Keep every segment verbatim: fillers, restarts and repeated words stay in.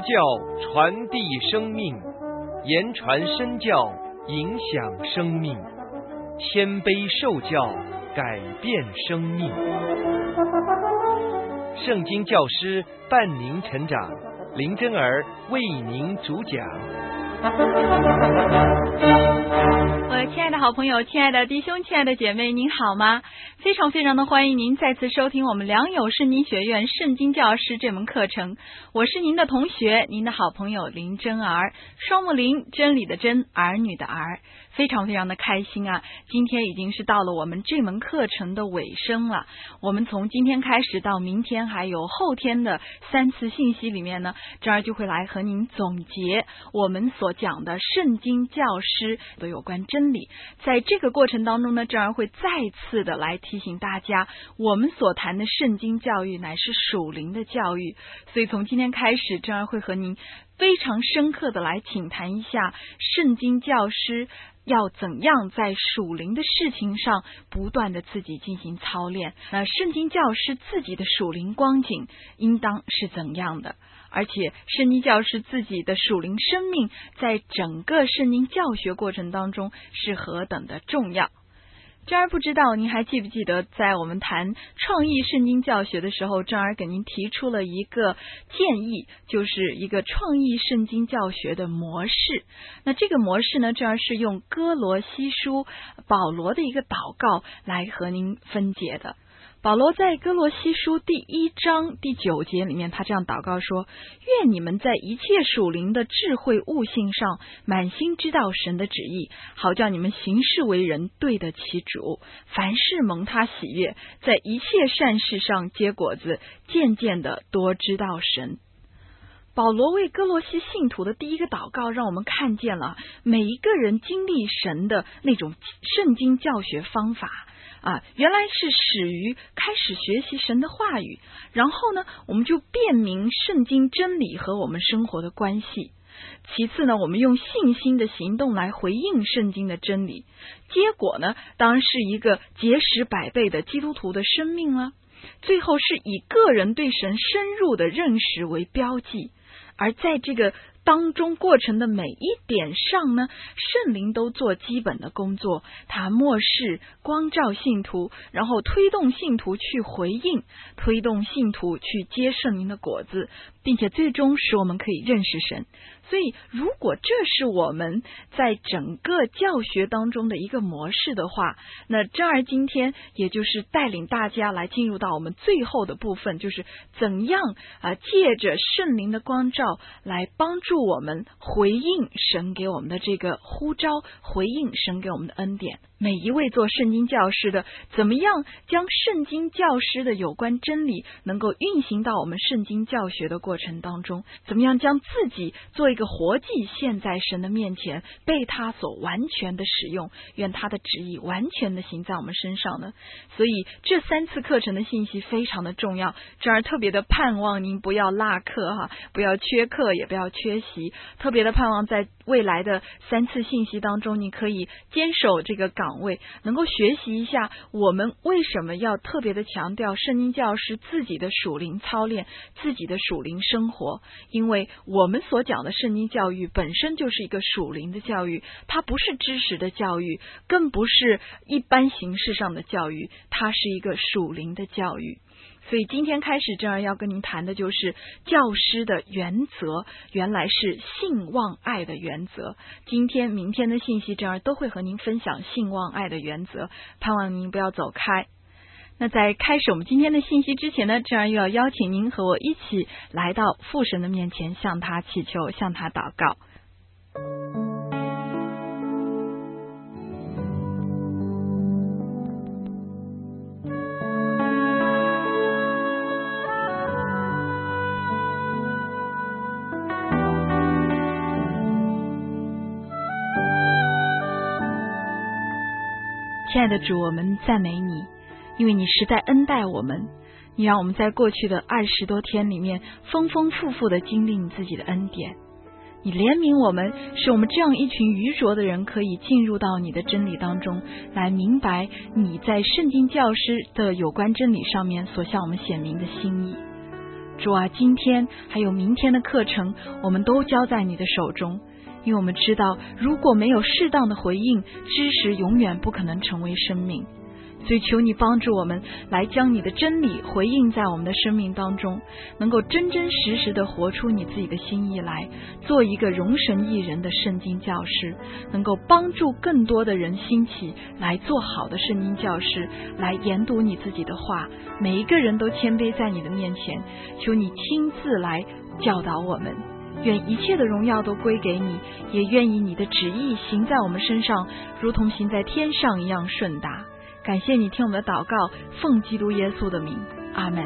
教传递生命，言传身教影响生命，谦卑受教改变生命。圣经教师伴您成长，林真儿为您主讲。 我亲爱的好朋友，亲爱的弟兄，亲爱的姐妹，您好吗？非常非常的欢迎您再次收听我们良友圣经学院圣经教师这门课程。我是您的同学，您的好朋友林真儿，双木林，真理的真，儿女的儿。非常非常的开心啊！今天已经是到了我们这门课程的尾声了。我们从今天开始到明天还有后天的三次信息里面呢，这儿就会来和您总结我们所讲的圣经教师的有关真理。在这个过程当中呢，这儿会再次的来提醒大家，我们所谈的圣经教育乃是属灵的教育。所以从今天开始，这儿会和您非常深刻的来请谈一下圣经教师要怎样在属灵的事情上不断的自己进行操练。那圣经教师自己的属灵光景应当是怎样的，而且圣经教师自己的属灵生命在整个圣经教学过程当中是何等的重要。这儿不知道您还记不记得，在我们谈创意圣经教学的时候，这儿给您提出了一个建议，就是一个创意圣经教学的模式。那这个模式呢，这儿是用哥罗西书保罗的一个祷告来和您分解的。保罗在哥罗西书第一章第九节里面，他这样祷告说：愿你们在一切属灵的智慧悟性上满心知道神的旨意，好叫你们行事为人对得起主，凡事蒙他喜悦，在一切善事上结果子，渐渐的多知道神。保罗为哥罗西信徒的第一个祷告，让我们看见了每一个人经历神的那种圣经教学方法啊，原来是始于开始学习神的话语，然后呢，我们就辨明圣经真理和我们生活的关系。其次呢，我们用信心的行动来回应圣经的真理，结果呢，当然是一个结实百倍的基督徒的生命了。最后是以个人对神深入的认识为标记，而在这个当中过程的每一点上呢，圣灵都做基本的工作，他漠视光照信徒，然后推动信徒去回应，推动信徒去结圣灵的果子，并且最终使我们可以认识神。所以如果这是我们在整个教学当中的一个模式的话，那这儿今天也就是带领大家来进入到我们最后的部分，就是怎样啊借着圣灵的光照来帮助我们回应神给我们的这个呼召，回应神给我们的恩典。每一位做圣经教师的，怎么样将圣经教师的有关真理能够运行到我们圣经教学的过程当中，怎么样将自己做一个活祭献在神的面前，被他所完全的使用，愿他的旨意完全的行在我们身上呢？所以这三次课程的信息非常的重要，这儿特别的盼望您不要落课哈，不要缺课，也不要缺席，特别的盼望在未来的三次信息当中，你可以坚守这个岗位，能够学习一下我们为什么要特别的强调圣经教师自己的属灵操练，自己的属灵生活。因为我们所讲的圣经教育本身就是一个属灵的教育，它不是知识的教育，更不是一般形式上的教育，它是一个属灵的教育。所以今天开始，这样要跟您谈的就是教师的原则，原来是信望爱的原则。今天明天的信息，这样都会和您分享信望爱的原则，盼望您不要走开。那在开始我们今天的信息之前呢，这样又要邀请您和我一起来到父神的面前，向他祈求，向他祷告。亲爱的主，我们赞美你，因为你实在恩待我们，你让我们在过去的二十多天里面丰丰富富的经历你自己的恩典。你怜悯我们，使我们这样一群愚拙的人可以进入到你的真理当中，来明白你在圣经教师的有关真理上面所向我们显明的心意。 主啊，今天还有明天的课程，我们都交在你的手中，因为我们知道，如果没有适当的回应，知识永远不可能成为生命。所以求你帮助我们来将你的真理回应在我们的生命当中，能够真真实实的活出你自己的心意来，做一个容神益人的圣经教师，能够帮助更多的人兴起来做好的圣经教师，来研读你自己的话，每一个人都谦卑在你的面前，求你亲自来教导我们。愿一切的荣耀都归给你，也愿意你的旨意行在我们身上，如同行在天上一样顺达。感谢你听我们的祷告，奉基督耶稣的名，阿们。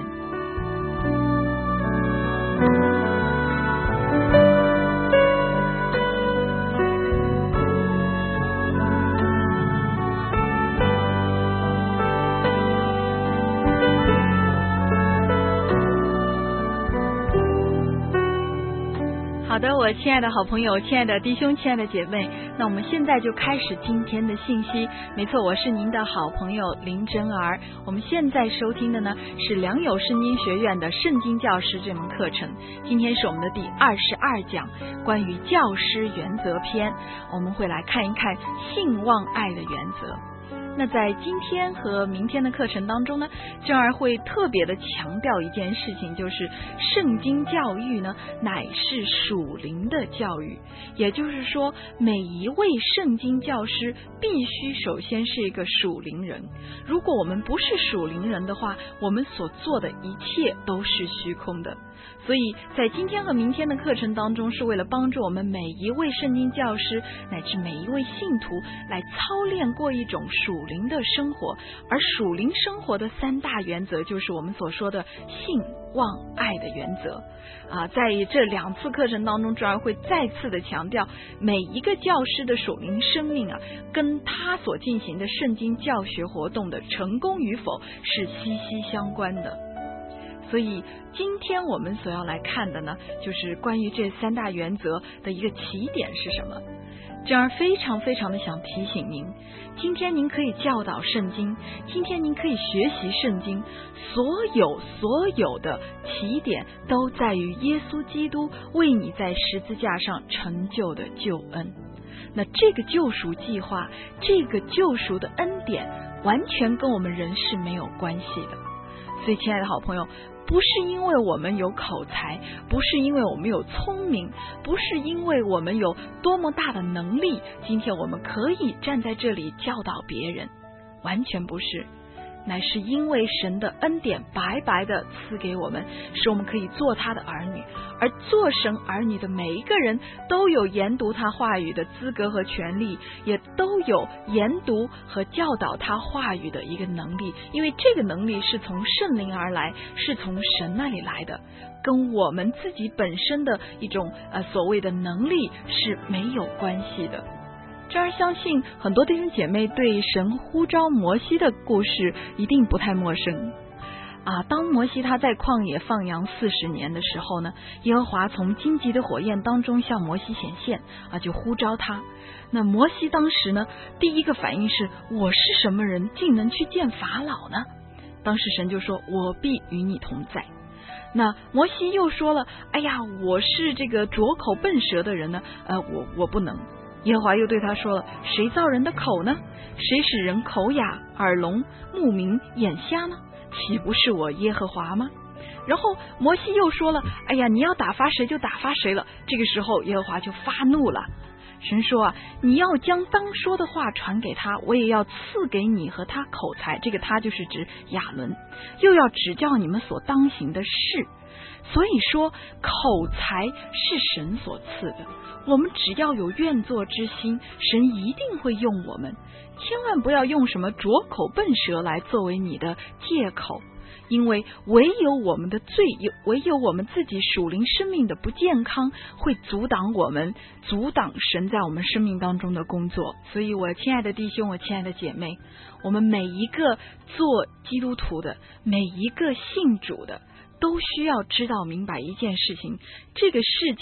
好的，我亲爱的好朋友，亲爱的弟兄，亲爱的姐妹，那我们现在就开始今天的信息。没错，我是您的好朋友林真儿。我们现在收听的呢是良友圣经学院的圣经教师这门课程，今天是我们的第二十二讲，关于教师原则篇，我们会来看一看信望爱的原则。那在今天和明天的课程当中呢，真儿会特别的强调一件事情，就是圣经教育呢乃是属灵的教育，也就是说每一位圣经教师必须首先是一个属灵人，如果我们不是属灵人的话，我们所做的一切都是虚空的。所以在今天和明天的课程当中，是为了帮助我们每一位圣经教师乃至每一位信徒来操练过一种属灵的生活，而属灵生活的三大原则就是我们所说的信望爱的原则啊。在这两次课程当中，主要会再次的强调每一个教师的属灵生命啊，跟他所进行的圣经教学活动的成功与否是息息相关的。所以今天我们所要来看的呢，就是关于这三大原则的一个起点是什么。这样非常非常的想提醒您，今天您可以教导圣经，今天您可以学习圣经，所有所有的起点都在于耶稣基督为你在十字架上成就的救恩。那这个救赎计划，这个救赎的恩典，完全跟我们人是没有关系的。所以亲爱的好朋友，不是因为我们有口才，不是因为我们有聪明，不是因为我们有多么大的能力，今天我们可以站在这里教导别人，完全不是，乃是因为神的恩典白白的赐给我们，使我们可以做他的儿女，而做神儿女的每一个人都有研读他话语的资格和权利，也都有研读和教导他话语的一个能力，因为这个能力是从圣灵而来，是从神那里来的，跟我们自己本身的一种呃所谓的能力是没有关系的。这儿相信很多弟兄姐妹对神呼召摩西的故事一定不太陌生啊。当摩西他在旷野放羊四十年的时候呢，耶和华从荆棘的火焰当中向摩西显现啊，就呼召他。那摩西当时呢，第一个反应是，我是什么人，竟能去见法老呢？当时神就说，我必与你同在。那摩西又说了，哎呀，我是这个拙口笨舌的人呢，呃，我我不能。耶和华又对他说了，谁造人的口呢？谁使人口哑、耳聋、目明、眼瞎呢？岂不是我耶和华吗？然后摩西又说了，哎呀，你要打发谁就打发谁了。这个时候耶和华就发怒了，神说啊，你要将当说的话传给他，我也要赐给你和他口才，这个他就是指亚伦，又要指教你们所当行的事。所以说口才是神所赐的，我们只要有愿作之心，神一定会用我们。千万不要用什么拙口笨舌来作为你的借口，因为唯有我们的罪，唯有我们自己属灵生命的不健康，会阻挡我们，阻挡神在我们生命当中的工作。所以我亲爱的弟兄，我亲爱的姐妹，我们每一个做基督徒的，每一个信主的，都需要知道明白一件事情，这个世界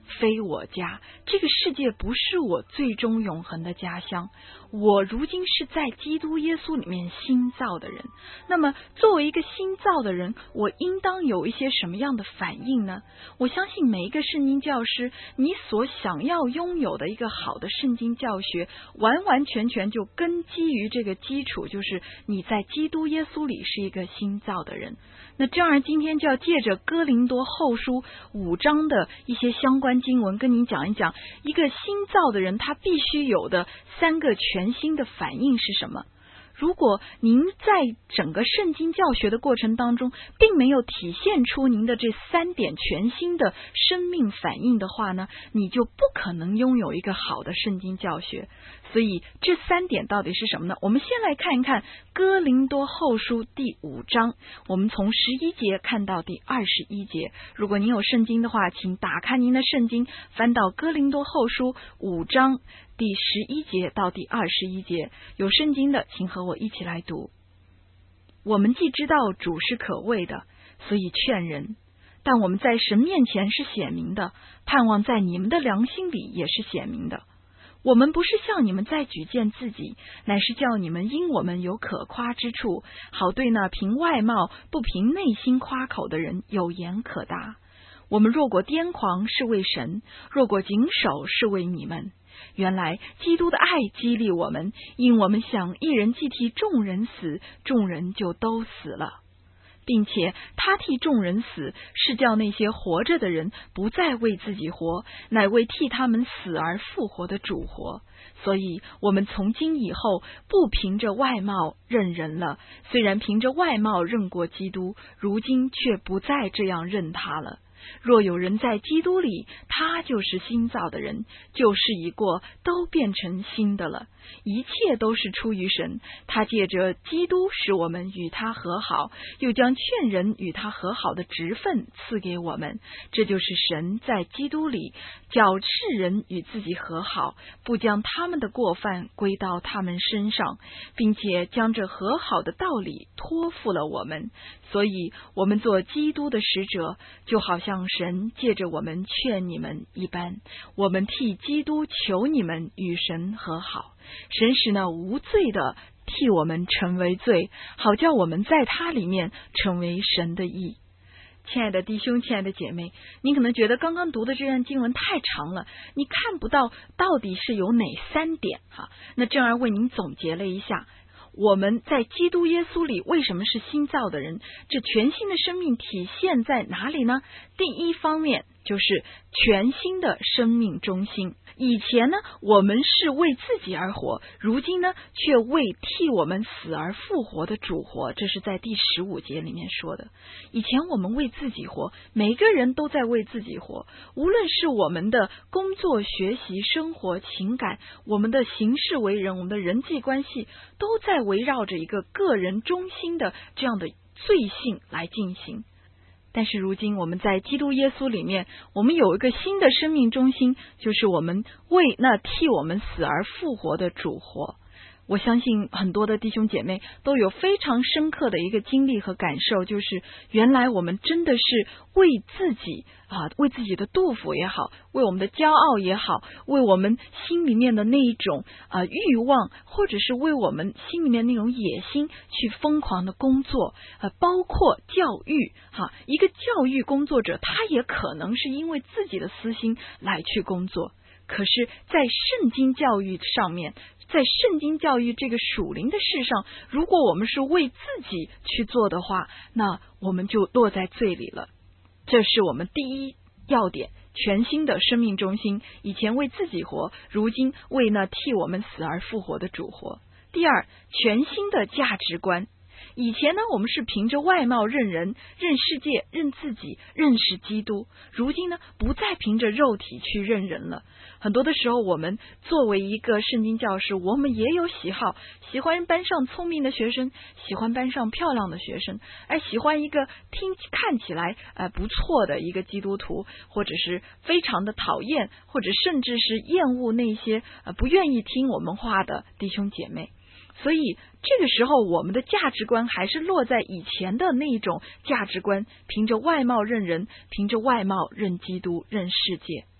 非我家，这个世界不是我最终永恒的家乡。我如今是在基督耶稣里面新造的人，那么作为一个新造的人，我应当有一些什么样的反应呢？我相信每一个圣经教师，你所想要拥有的一个好的圣经教学，完完全全就根基于这个基础，就是你在基督耶稣里是一个新造的人。那这样今天就要借着哥林多后书五章的一些相关经文，跟您讲一讲一个新造的人他必须有的三个全新的反应是什么。如果您在整个圣经教学的过程当中并没有体现出您的这三点全新的生命反应的话呢，你就不可能拥有一个好的圣经教学。所以这三点到底是什么呢？我们先来看一看哥林多后书第五章，我们从十一节看到第二十一节。如果您有圣经的话，请打开您的圣经，翻到哥林多后书五章第十一节到第二十一节。有圣经的请和我一起来读。我们既知道主是可畏的，所以劝人，但我们在神面前是显明的，盼望在你们的良心里也是显明的。我们不是向你们再举荐自己，乃是叫你们因我们有可夸之处，好对那凭外貌不凭内心夸口的人有言可答。我们若果癫狂是为神，若果谨守是为你们。原来基督的爱激励我们，因我们想一人既替众人死，众人就都死了，并且他替众人死，是叫那些活着的人不再为自己活，乃为替他们死而复活的主活。所以我们从今以后不凭着外貌认人了，虽然凭着外貌认过基督，如今却不再这样认他了。若有人在基督里，他就是新造的人，旧事已过，都变成新的了。一切都是出于神，他借着基督使我们与他和好，又将劝人与他和好的职分赐给我们。这就是神在基督里叫世人与自己和好，不将他们的过犯归到他们身上，并且将这和好的道理托付了我们。所以我们做基督的使者，就好像神借着我们劝你们一般，我们替基督求你们与神和好。神使那无罪的替我们成为罪，好叫我们在他里面成为神的义。亲爱的弟兄，亲爱的姐妹，你可能觉得刚刚读的这段经文太长了，你看不到到底是有哪三点哈。那正儿为您总结了一下，我们在基督耶稣里为什么是新造的人，这全新的生命体现在哪里呢？第一方面就是全新的生命中心。以前呢，我们是为自己而活，如今呢，却为替我们死而复活的主活。这是在第十五节里面说的。以前我们为自己活，每个人都在为自己活，无论是我们的工作、学习、生活、情感，我们的行事为人，我们的人际关系，都在围绕着一个个人中心的这样的罪性来进行。但是如今我们在基督耶稣里面，我们有一个新的生命中心，就是我们为那替我们死而复活的主活。我相信很多的弟兄姐妹都有非常深刻的一个经历和感受，就是原来我们真的是为自己啊，为自己的肚腹也好，为我们的骄傲也好，为我们心里面的那一种啊欲望，或者是为我们心里面那种野心去疯狂的工作，呃，包括教育哈、啊，一个教育工作者，他也可能是因为自己的私心来去工作。可是在圣经教育上面，在圣经教育这个属灵的事上，如果我们是为自己去做的话，那我们就落在罪里了。这是我们第一要点，全新的生命中心，以前为自己活，如今为那替我们死而复活的主活。第二，全新的价值观。以前呢，我们是凭着外貌认人、认世界、认自己、认识基督。如今呢，不再凭着肉体去认人了。很多的时候，我们作为一个圣经教师，我们也有喜好，喜欢班上聪明的学生，喜欢班上漂亮的学生，而喜欢一个听看起来呃不错的一个基督徒，或者是非常的讨厌，或者甚至是厌恶那些呃不愿意听我们话的弟兄姐妹。所以这个时候我们的价值观还是落在以前的那种价值观，凭着外貌认人，凭着外貌认基督，认世界。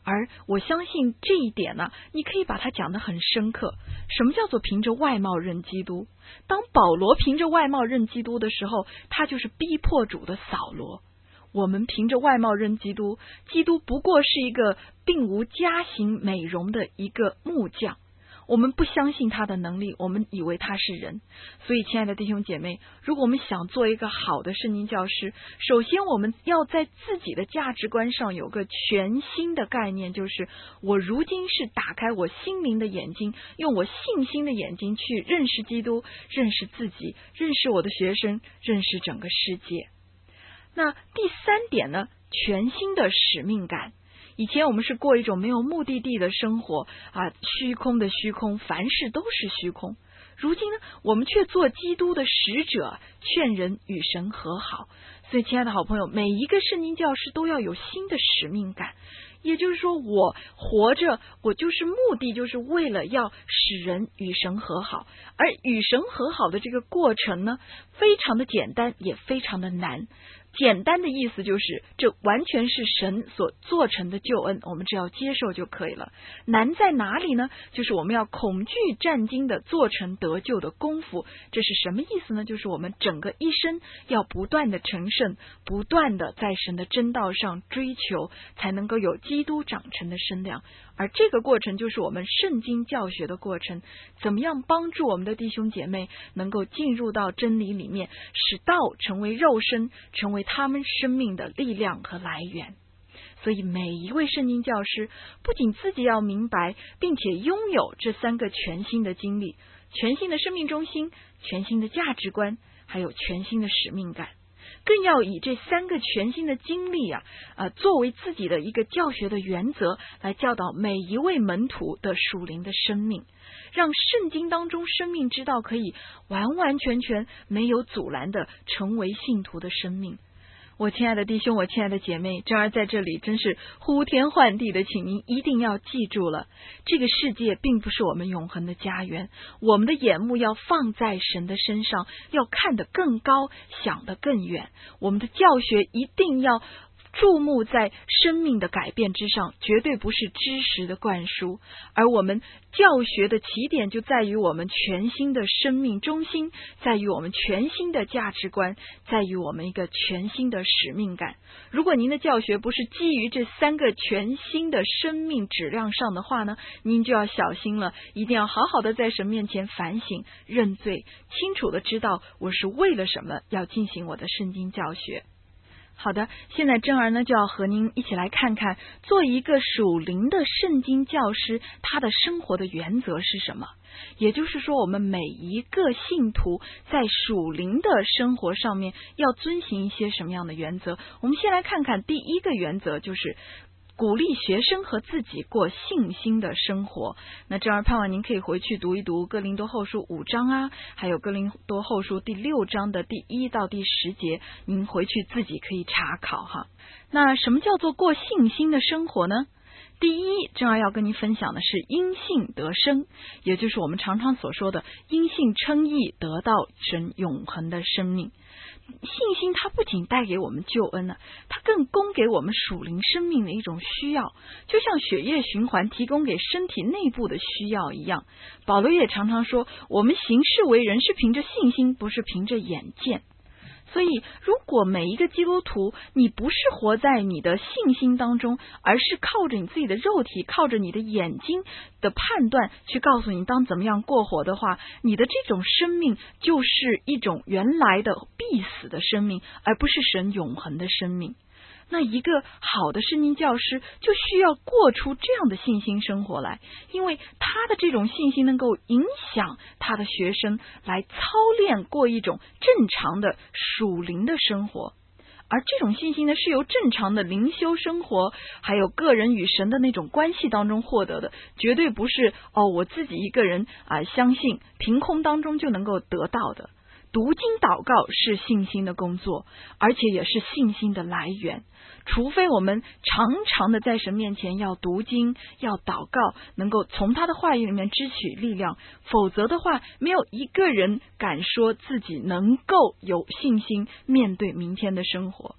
而我相信这一点呢，你可以把它讲得很深刻。什么叫做凭着外貌认基督？当保罗凭着外貌认基督的时候，他就是逼迫主的扫罗。我们凭着外貌认基督，基督不过是一个并无家型美容的一个木匠，我们不相信他的能力，我们以为他是人。所以亲爱的弟兄姐妹，如果我们想做一个好的圣经教师，首先我们要在自己的价值观上有个全新的概念，就是我如今是打开我心灵的眼睛，用我信心的眼睛去认识基督，认识自己，认识我的学生，认识整个世界。那第三点呢，全新的使命感。以前我们是过一种没有目的地的生活啊，虚空的虚空，凡事都是虚空。如今呢，我们却做基督的使者，劝人与神和好。所以亲爱的好朋友，每一个圣经教师都要有新的使命感，也就是说，我活着，我就是目的就是为了要使人与神和好。而与神和好的这个过程呢，非常的简单，也非常的难。简单的意思就是，这完全是神所做成的救恩，我们只要接受就可以了。难在哪里呢？就是我们要恐惧战惊的做成得救的功夫。这是什么意思呢？就是我们整个一生要不断的成圣，不断的在神的真道上追求，才能够有基督长成的身量。而这个过程就是我们圣经教学的过程，怎么样帮助我们的弟兄姐妹能够进入到真理里面，使道成为肉身，成为他们生命的力量和来源。所以每一位圣经教师不仅自己要明白，并且拥有这三个全新的经历，全新的生命中心，全新的价值观，还有全新的使命感，更要以这三个全新的经历啊，呃，作为自己的一个教学的原则，来教导每一位门徒的属灵的生命，让圣经当中生命之道可以完完全全没有阻拦的成为信徒的生命。我亲爱的弟兄，我亲爱的姐妹，珍儿在这里真是呼天唤地的，请您一定要记住了，这个世界并不是我们永恒的家园，我们的眼目要放在神的身上，要看得更高，想得更远。我们的教学一定要注目在生命的改变之上，绝对不是知识的灌输。而我们教学的起点就在于我们全新的生命中心，在于我们全新的价值观，在于我们一个全新的使命感。如果您的教学不是基于这三个全新的生命质量上的话呢，您就要小心了，一定要好好的在神面前反省认罪，清楚的知道我是为了什么要进行我的圣经教学。好的，现在珍儿呢就要和您一起来看看，做一个属灵的圣经教师，他的生活的原则是什么。也就是说，我们每一个信徒在属灵的生活上面要遵循一些什么样的原则。我们先来看看第一个原则，就是鼓励学生和自己过信心的生活。那这样盼望您可以回去读一读哥林多后书五章啊，还有哥林多后书第六章的第一到第十节，您回去自己可以查考哈。那什么叫做过信心的生活呢？第一，正儿要跟您分享的是因信得生，也就是我们常常所说的因信称义，得到神永恒的生命。信心它不仅带给我们救恩呢，它更供给我们属灵生命的一种需要，就像血液循环提供给身体内部的需要一样。保罗也常常说，我们行事为人是凭着信心，不是凭着眼见。所以如果每一个基督徒，你不是活在你的信心当中，而是靠着你自己的肉体，靠着你的眼睛的判断去告诉你当怎么样过活的话，你的这种生命就是一种原来的必死的生命，而不是神永恒的生命。那一个好的圣经教师就需要过出这样的信心生活来，因为他的这种信心能够影响他的学生来操练过一种正常的属灵的生活。而这种信心呢，是由正常的灵修生活还有个人与神的那种关系当中获得的，绝对不是哦我自己一个人啊、呃、相信凭空当中就能够得到的。读经祷告是信心的工作，而且也是信心的来源。除非我们常常的在神面前要读经要祷告，能够从他的话语里面支取力量，否则的话，没有一个人敢说自己能够有信心面对明天的生活。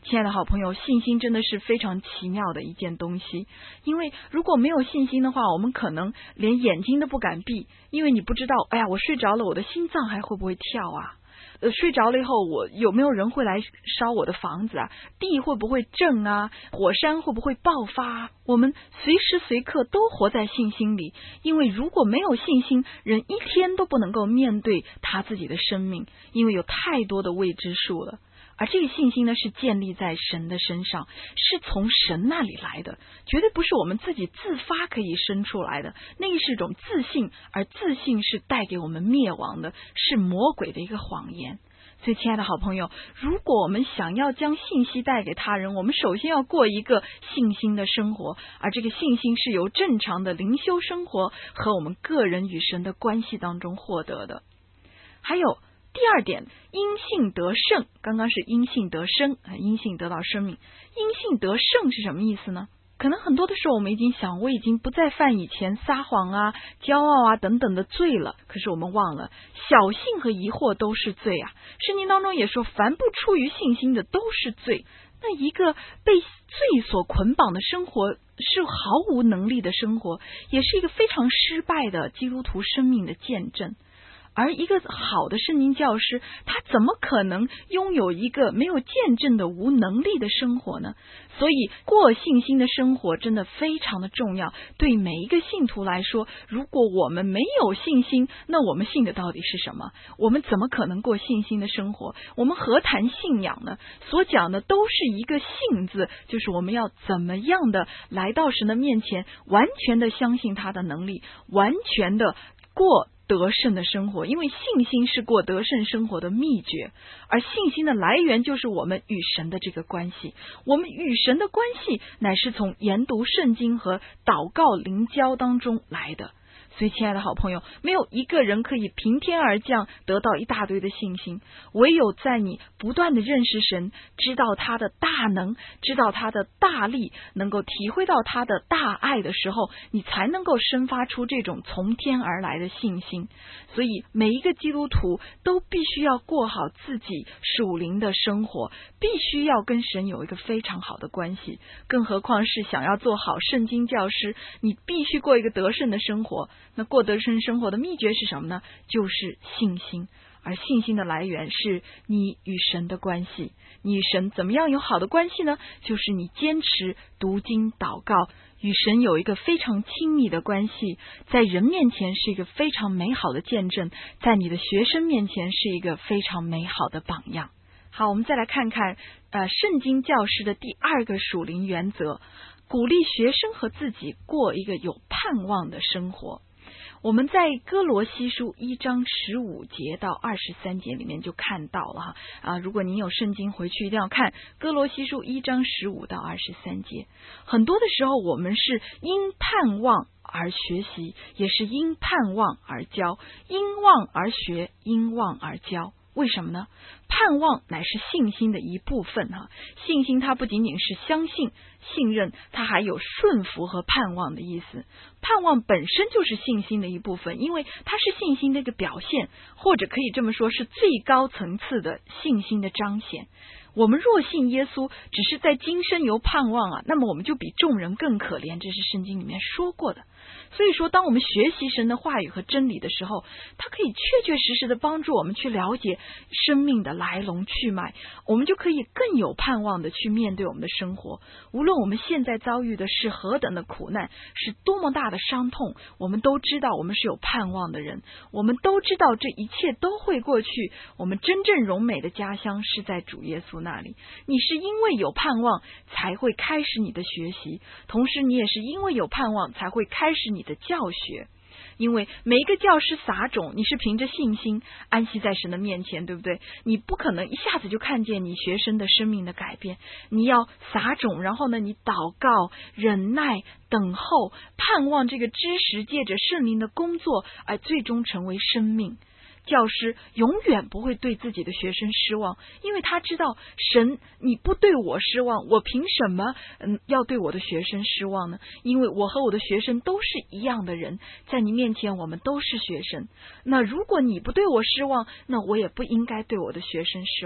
亲爱的好朋友，信心真的是非常奇妙的一件东西，因为如果没有信心的话，我们可能连眼睛都不敢闭，因为你不知道，哎呀，我睡着了，我的心脏还会不会跳啊？呃，睡着了以后，我有没有人会来烧我的房子啊？地会不会震啊？火山会不会爆发啊？我们随时随刻都活在信心里，因为如果没有信心，人一天都不能够面对他自己的生命，因为有太多的未知数了。而这个信心呢，是建立在神的身上，是从神那里来的，绝对不是我们自己自发可以生出来的，那是一种自信，而自信是带给我们灭亡的，是魔鬼的一个谎言。所以亲爱的好朋友，如果我们想要将信息带给他人，我们首先要过一个信心的生活，而这个信心是由正常的灵修生活和我们个人与神的关系当中获得的。还有第二点，因信得胜，刚刚是因信得生，因信得到生命。因信得胜是什么意思呢？可能很多的时候我们已经想，我已经不再犯以前撒谎啊、骄傲啊等等的罪了，可是我们忘了，小信和疑惑都是罪啊。圣经当中也说，凡不出于信心的都是罪。那一个被罪所捆绑的生活，是毫无能力的生活，也是一个非常失败的基督徒生命的见证。而一个好的圣经教师，他怎么可能拥有一个没有见证的无能力的生活呢？所以过信心的生活真的非常的重要。对每一个信徒来说，如果我们没有信心，那我们信的到底是什么？我们怎么可能过信心的生活？我们何谈信仰呢？所讲的都是一个信字，就是我们要怎么样的来到神的面前，完全的相信他的能力，完全的过得胜的生活。因为信心是过得胜生活的秘诀，而信心的来源就是我们与神的这个关系。我们与神的关系乃是从研读圣经和祷告灵交当中来的。所以亲爱的好朋友，没有一个人可以平天而降得到一大堆的信心，唯有在你不断的认识神，知道他的大能，知道他的大力，能够体会到他的大爱的时候，你才能够生发出这种从天而来的信心。所以每一个基督徒都必须要过好自己属灵的生活，必须要跟神有一个非常好的关系，更何况是想要做好圣经教师，你必须过一个得胜的生活。那过得胜生活的秘诀是什么呢？就是信心。而信心的来源是你与神的关系。你与神怎么样有好的关系呢？就是你坚持读经祷告，与神有一个非常亲密的关系，在人面前是一个非常美好的见证，在你的学生面前是一个非常美好的榜样。好，我们再来看看呃，圣经教师的第二个属灵原则，鼓励学生和自己过一个有盼望的生活。我们在哥罗西书一章十五节到二十三节里面就看到了哈啊，如果您有圣经回去一定要看哥罗西书一章十五到二十三节。很多的时候我们是因盼望而学习，也是因盼望而教，因望而学，因望而教。为什么呢？盼望乃是信心的一部分哈，信心它不仅仅是相信、信任，它还有顺服和盼望的意思。盼望本身就是信心的一部分，因为它是信心的一个表现，或者可以这么说，是最高层次的信心的彰显。我们若信耶稣只是在今生有盼望啊，那么我们就比众人更可怜，这是圣经里面说过的。所以说当我们学习神的话语和真理的时候，它可以确确实实的帮助我们去了解生命的来龙去脉，我们就可以更有盼望的去面对我们的生活。无论我们现在遭遇的是何等的苦难，是多么大的伤痛，我们都知道我们是有盼望的人，我们都知道这一切都会过去，我们真正荣美的家乡是在主耶稣那里。你是因为有盼望才会开始你的学习，同时你也是因为有盼望才会开始你的教学。因为每一个教师撒种，你是凭着信心安息在神的面前，对不对？你不可能一下子就看见你学生的生命的改变，你要撒种，然后呢你祷告、忍耐、等候、盼望这个知识借着圣灵的工作而最终成为生命。教师永远不会对自己的学生失望，因为他知道神，你不对我失望，我凭什么嗯要对我的学生失望呢？因为我和我的学生都是一样的人，在你面前我们都是学生。那如果你不对我失望，那我也不应该对我的学生失望。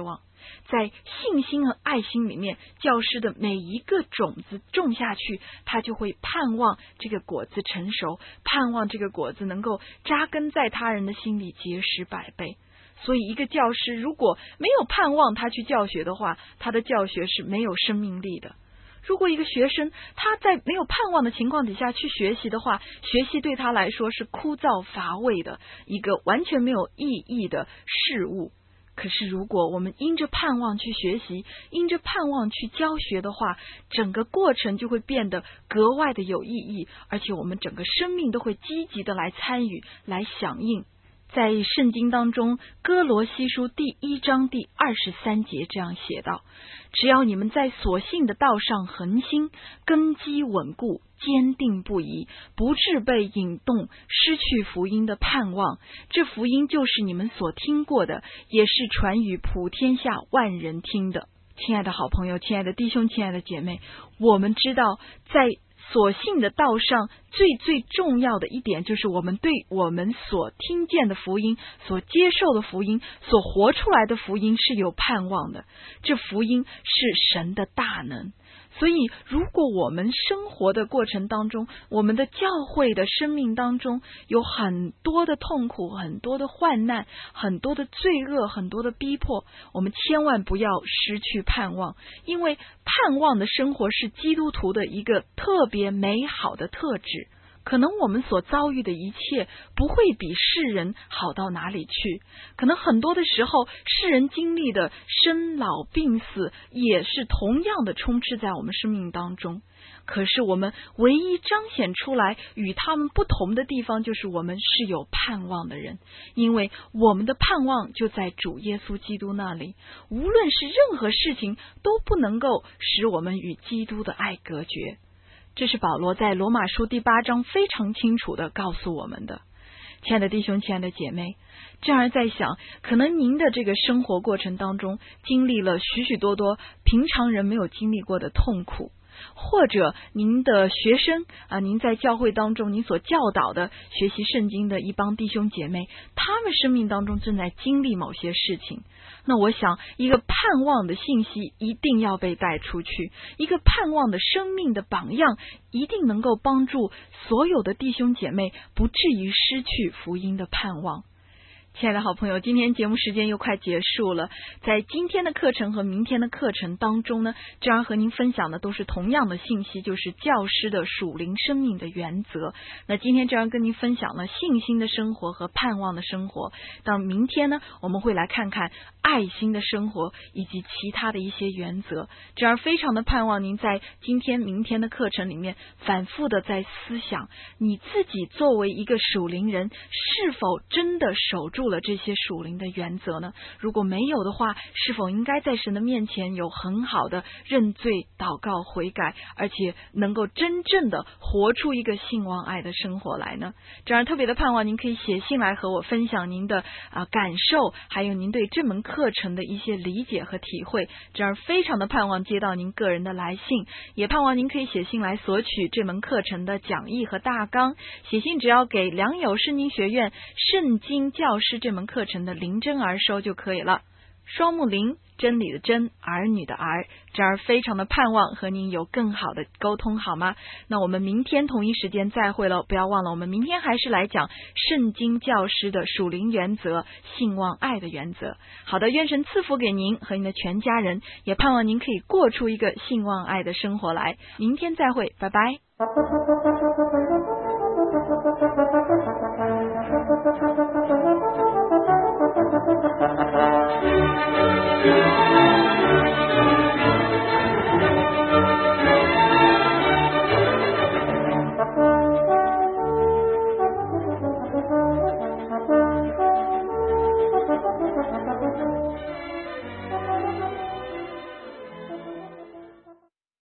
在信心和爱心里面，教师的每一个种子种下去，他就会盼望这个果子成熟，盼望这个果子能够扎根在他人的心里，结实百倍。所以一个教师如果没有盼望他去教学的话，他的教学是没有生命力的。如果一个学生他在没有盼望的情况底下去学习的话，学习对他来说是枯燥乏味的一个完全没有意义的事物。可是如果我们因着盼望去学习，因着盼望去教学的话，整个过程就会变得格外的有意义，而且我们整个生命都会积极的来参与，来响应。在圣经当中，哥罗西书第一章第二十三节这样写道：只要你们在所信的道上恒心，根基稳固，坚定不移，不致被引动，失去福音的盼望。这福音就是你们所听过的，也是传于普天下万人听的。亲爱的好朋友，亲爱的弟兄，亲爱的姐妹，我们知道在所信的道上最最重要的一点，就是我们对我们所听见的福音，所接受的福音，所活出来的福音是有盼望的。这福音是神的大能。所以如果我们生活的过程当中，我们的教会的生命当中有很多的痛苦，很多的患难，很多的罪恶，很多的逼迫，我们千万不要失去盼望。因为盼望的生活是基督徒的一个特别美好的特质。可能我们所遭遇的一切不会比世人好到哪里去，可能很多的时候世人经历的生老病死也是同样的充斥在我们生命当中。可是我们唯一彰显出来与他们不同的地方，就是我们是有盼望的人，因为我们的盼望就在主耶稣基督那里。无论是任何事情都不能够使我们与基督的爱隔绝。这是保罗在罗马书第八章非常清楚的告诉我们的。亲爱的弟兄，亲爱的姐妹，这样在想，可能您的这个生活过程当中经历了许许多多平常人没有经历过的痛苦，或者您的学生啊，您在教会当中您所教导的学习圣经的一帮弟兄姐妹，他们生命当中正在经历某些事情。那我想一个盼望的信息一定要被带出去，一个盼望的生命的榜样一定能够帮助所有的弟兄姐妹不至于失去福音的盼望。亲爱的好朋友，今天节目时间又快结束了。在今天的课程和明天的课程当中呢，这样和您分享的都是同样的信息，就是教师的属灵生命的原则。那今天这样跟您分享了信心的生活和盼望的生活。到明天呢，我们会来看看爱心的生活以及其他的一些原则。这样非常的盼望您在今天明天的课程里面反复的在思想，你自己作为一个属灵人，是否真的守住了这些属灵的原则呢？如果没有的话，是否应该在神的面前有很好的认罪、祷告、悔改，而且能够真正的活出一个信望爱的生活来呢？这样特别的盼望您可以写信来和我分享您的啊感受，还有您对这门课程的一些理解和体会。这样非常的盼望接到您个人的来信，也盼望您可以写信来索取这门课程的讲义和大纲。写信只要给良友圣经学院圣经教师这门课程的林真儿收就可以了。双木林，真理的真，儿女的儿。这儿非常的盼望和您有更好的沟通，好吗？那我们明天同一时间再会了，不要忘了我们明天还是来讲圣经教师的属灵原则，信望爱的原则。好的，愿神赐福给您和您的全家人，也盼望您可以过出一个信望爱的生活来。明天再会，拜拜。